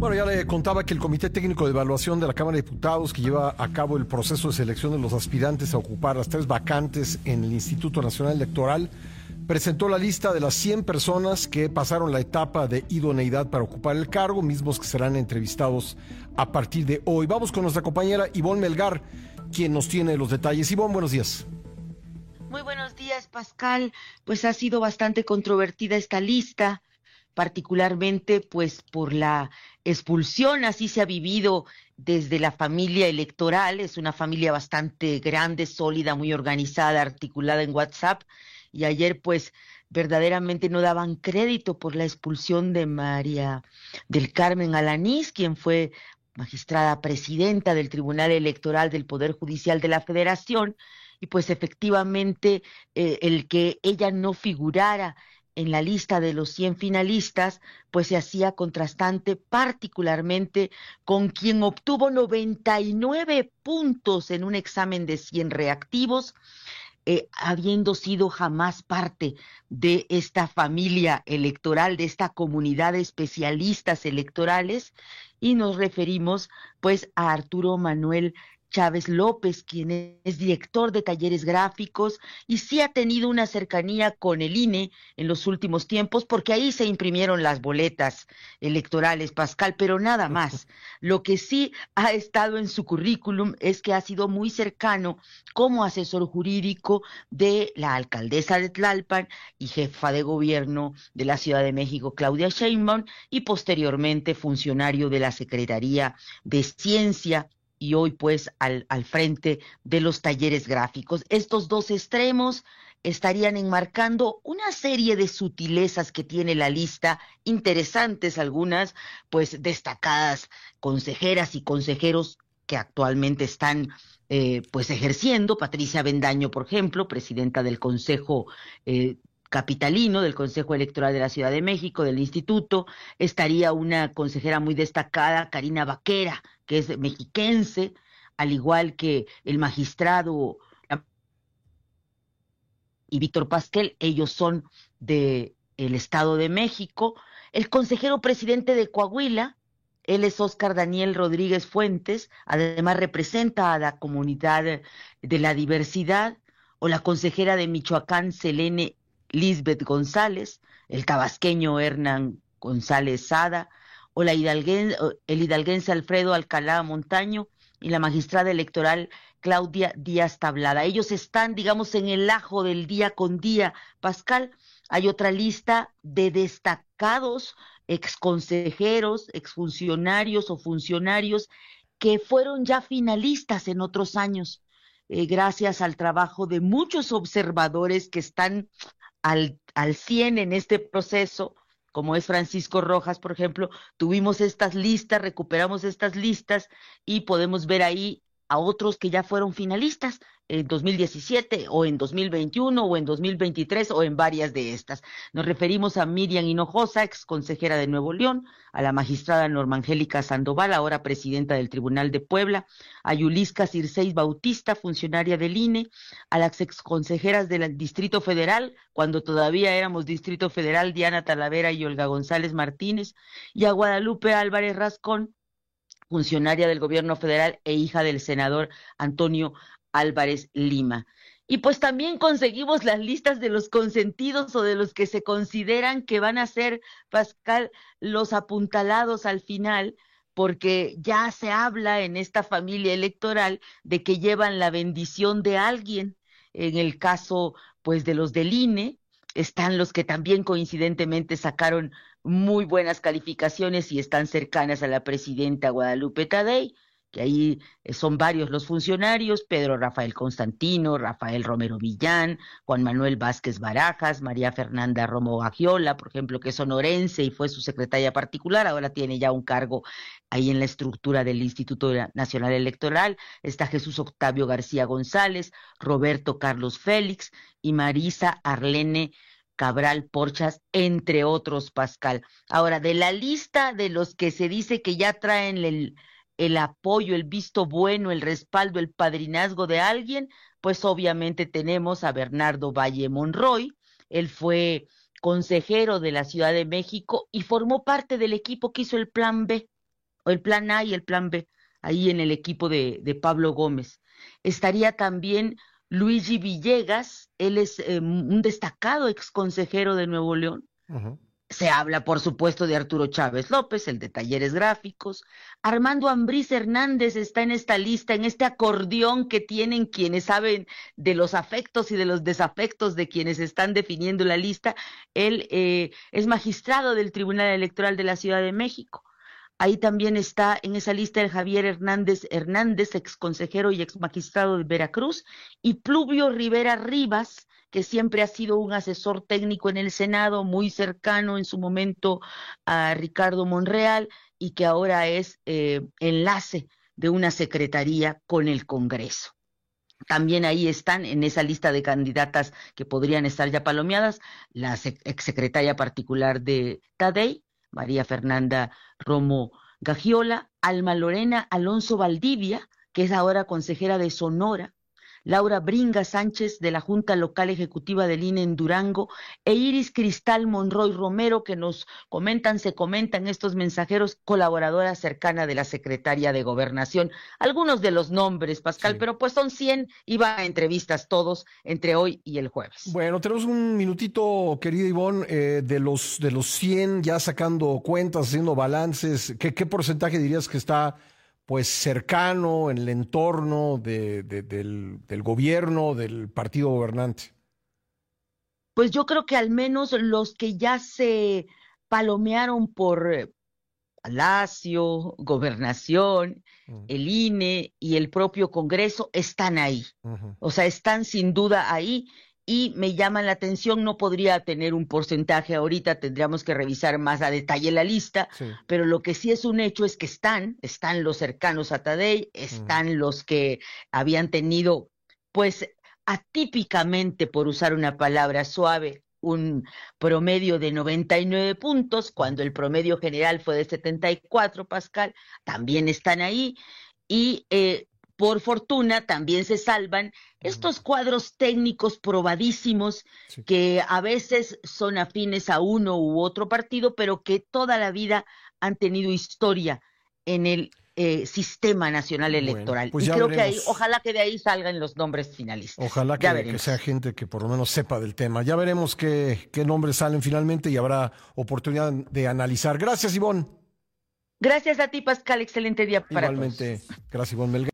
Bueno, ya le contaba que el Comité Técnico de Evaluación de la Cámara de Diputados, que lleva a cabo el proceso de selección de los aspirantes a ocupar las 3 vacantes en el Instituto Nacional Electoral, presentó la lista de las 100 personas que pasaron la etapa de idoneidad para ocupar el cargo, mismos que serán entrevistados a partir de hoy. Vamos con nuestra compañera Ivonne Melgar, quien nos tiene los detalles. Ivonne, buenos días. Muy buenos días, Pascal. Pues ha sido bastante controvertida esta lista, particularmente pues por la expulsión, así se ha vivido desde la familia electoral. Es una familia bastante grande, sólida, muy organizada, articulada en WhatsApp, y ayer pues verdaderamente no daban crédito por la expulsión de María del Carmen Alanís, quien fue magistrada presidenta del Tribunal Electoral del Poder Judicial de la Federación, y pues efectivamente el que ella no figurara en la lista de los 100 finalistas, pues se hacía contrastante particularmente con quien obtuvo 99 puntos en un examen de 100 reactivos, habiendo sido jamás parte de esta familia electoral, de esta comunidad de especialistas electorales, y nos referimos pues a Arturo Manuel Chávez López, quien es director de talleres gráficos y sí ha tenido una cercanía con el INE en los últimos tiempos, porque ahí se imprimieron las boletas electorales, Pascal, pero nada más. Lo que sí ha estado en su currículum es que ha sido muy cercano como asesor jurídico de la alcaldesa de Tlalpan y jefa de gobierno de la Ciudad de México, Claudia Sheinbaum, y posteriormente funcionario de la Secretaría de Ciencia, y hoy pues al frente de los talleres gráficos. Estos dos extremos estarían enmarcando una serie de sutilezas que tiene la lista, interesantes algunas, pues destacadas consejeras y consejeros que actualmente están pues ejerciendo. Patricia Bendaño, por ejemplo, presidenta del Consejo capitalino, del Consejo Electoral de la Ciudad de México, del Instituto. Estaría una consejera muy destacada, Karina Vaquera, que es mexiquense, al igual que el magistrado y Víctor Pasquel. Ellos son del Estado de México. El consejero presidente de Coahuila, él es Óscar Daniel Rodríguez Fuentes, además representa a la comunidad de la diversidad. O la consejera de Michoacán, Selene Lisbeth González, el tabasqueño Hernán González Sada, o el hidalguense Alfredo Alcalá Montaño, y la magistrada electoral Claudia Díaz Tablada. Ellos están, digamos, en el ajo del día con día, Pascal. Hay otra lista de destacados exconsejeros, exfuncionarios o funcionarios que fueron ya finalistas en otros años, gracias al trabajo de muchos observadores que están al 100 en este proceso, como es Francisco Rojas, por ejemplo. Tuvimos estas listas, recuperamos estas listas y podemos ver ahí a otros que ya fueron finalistas en 2017 o en 2021 o en 2023 o en varias de estas. Nos referimos a Miriam Hinojosa, ex consejera de Nuevo León, a la magistrada Norma Angélica Sandoval, ahora presidenta del Tribunal de Puebla, a Yulisca Circeis Bautista, funcionaria del INE, a las ex consejeras del Distrito Federal, cuando todavía éramos Distrito Federal, Diana Talavera y Olga González Martínez, y a Guadalupe Álvarez Rascón, funcionaria del gobierno federal e hija del senador Antonio Álvarez Lima. Y pues también conseguimos las listas de los consentidos o de los que se consideran que van a ser, Pascal, los apuntalados al final, porque ya se habla en esta familia electoral de que llevan la bendición de alguien. En el caso pues de los del INE, están los que también coincidentemente sacaron muy buenas calificaciones y están cercanas a la presidenta Guadalupe Tadei, que ahí son varios los funcionarios: Pedro Rafael Constantino, Rafael Romero Villán, Juan Manuel Vázquez Barajas, María Fernanda Romo Gagiola, por ejemplo, que es sonorense y fue su secretaria particular, ahora tiene ya un cargo ahí en la estructura del Instituto Nacional Electoral. Está Jesús Octavio García González, Roberto Carlos Félix y Marisa Arlene Cabral Porchas, entre otros, Pascal. Ahora, de la lista de los que se dice que ya traen el apoyo, el visto bueno, el respaldo, el padrinazgo de alguien, pues obviamente tenemos a Bernardo Valle Monroy. Él fue consejero de la Ciudad de México y formó parte del equipo que hizo el Plan B. o el plan A y el plan B, ahí en el equipo de Pablo Gómez. Estaría también Luigi Villegas, él es un destacado exconsejero de Nuevo León. Ujú. Se habla, por supuesto, de Arturo Chávez López, el de Talleres Gráficos. Armando Ambrís Hernández está en esta lista, en este acordeón que tienen quienes saben de los afectos y de los desafectos de quienes están definiendo la lista. Él es magistrado del Tribunal Electoral de la Ciudad de México. Ahí también está en esa lista el Javier Hernández, ex consejero y ex magistrado de Veracruz, y Pluvio Rivera Rivas, que siempre ha sido un asesor técnico en el Senado, muy cercano en su momento a Ricardo Monreal, y que ahora es enlace de una secretaría con el Congreso. También ahí están en esa lista de candidatas que podrían estar ya palomeadas, la exsecretaria particular de Tadei, María Fernanda Romo Gagiola, Alma Lorena Alonso Valdivia, que es ahora consejera de Sonora, Laura Bringa Sánchez de la Junta Local Ejecutiva del INE en Durango, e Iris Cristal Monroy Romero, que se comentan estos mensajeros, colaboradora cercana de la Secretaria de Gobernación. Algunos de los nombres, Pascal, Sí. pero pues son 100 y van a entrevistas todos entre hoy y el jueves. Bueno, tenemos un minutito, querida Ivonne, de los 100 ya sacando cuentas, haciendo balances. ¿Qué porcentaje dirías que está pues cercano en el entorno del gobierno, del partido gobernante? Pues yo creo que al menos los que ya se palomearon por Palacio, Gobernación, Mm, el INE y el propio Congreso están ahí. ujú. O sea, están sin duda ahí y me llaman la atención, no podría tener un porcentaje ahorita, tendríamos que revisar más a detalle la lista, Sí. pero lo que sí es un hecho es que están los cercanos a Tadei, Mm, están los que habían tenido, pues atípicamente, por usar una palabra suave, un promedio de 99 puntos, mm, cuando el promedio general fue de 74, Pascal, también están ahí, y por fortuna también se salvan mm. estos cuadros técnicos probadísimos Sí. que a veces son afines a uno u otro partido, pero que toda la vida han tenido historia en el sistema nacional Bueno, electoral. pues Y ya creo que ahí, veremos. ojalá que de ahí salgan los nombres finalistas. Ojalá Ya que sea veremos. gente que por lo menos sepa del tema. Ya veremos qué nombres salen finalmente y habrá oportunidad de analizar. Gracias, Ivonne. Gracias a ti, Pascal. Excelente día para todos. Igualmente, gracias, Ivonne Melgar.